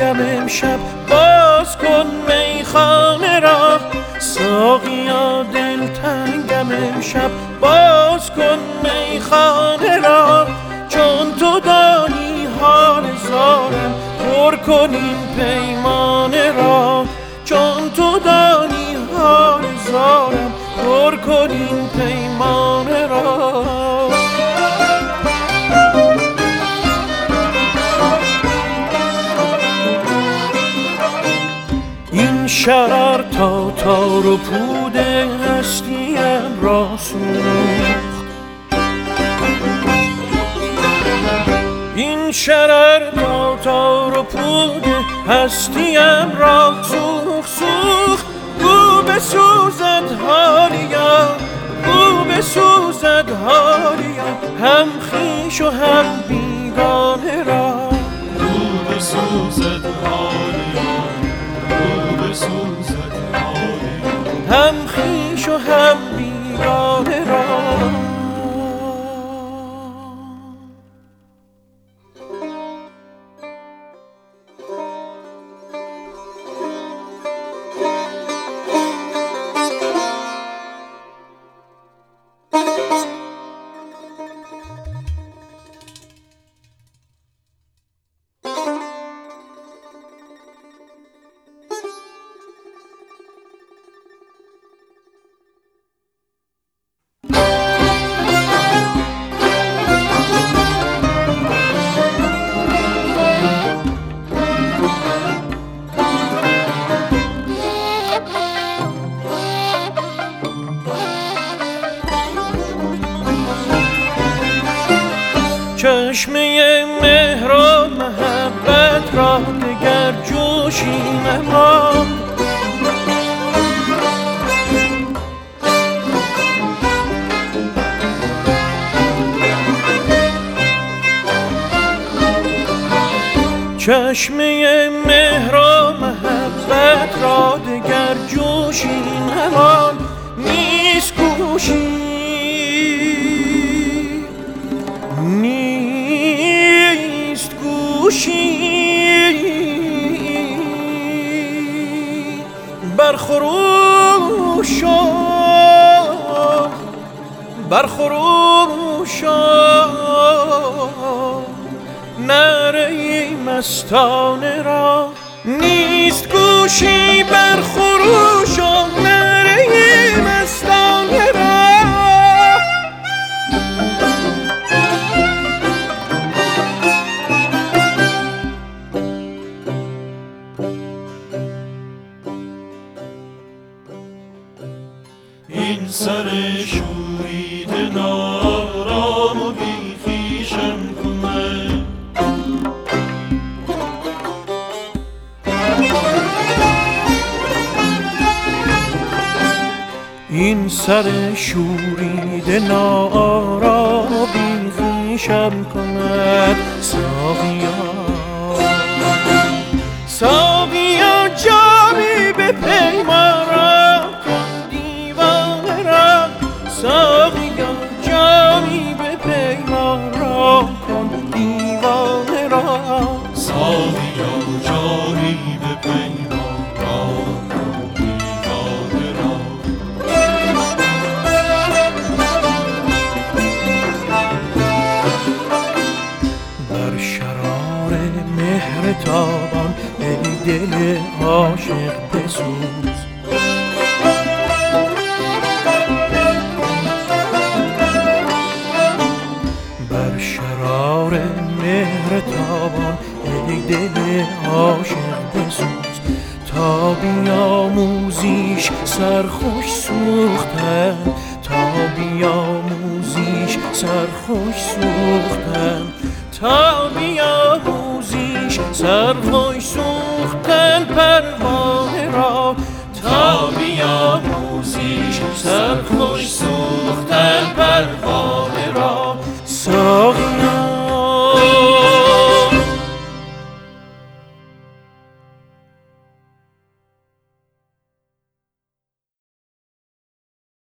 دلتنگم امشب باز کن میخانه را. ساقیا دلتنگم امشب باز کن میخانه را. چون تو دانی حال زارم پر کن این پیمانه را. چون تو دانی حال زارم پر کن این پیمانه را. این شرر تا تار و پود هستیم را سوخت. این شرر تا تار و پود هستیم را سوخت. گو بسوزد حالیا، گو بسوزد حالیا، هم خویش و هم بیگانه را. گو بسوزد حالیا، گو بسوزد حالیا، هم خویش و هم بیگانه را. چشمه مهر و محبت را دگر جوشی نماند. چشمه مهر و محبت را دگر جوشی نماند. نیست گوشی، نیست گوشی برخروشا، برخروشا نره مستانه را. نیست گوشی برخروشا نره مستانه را. این سر شوریده نارام و بی خویشم کنه. این سر شوریده ناآرام و بی خویشم کند. ساقیا، ساقیا جامی به پیمان را کن دیوانه را. ساقیا جامی به پیمان را کن دیوانه را. ساقیا جامی به پیمان را کن دیوانه را. بر شرار مهر تابان ای دل عاشق بسوز. بر شرار مهر تابان ای دل عاشق بسوز. تا بیاموزیش سرخوش سوختن، تا بیاموزیش سرخوش سوختن، تا بیاموزیش سرخوش سوختن پروانه را. تا بیاموزیش سرخوش سوختن پروانه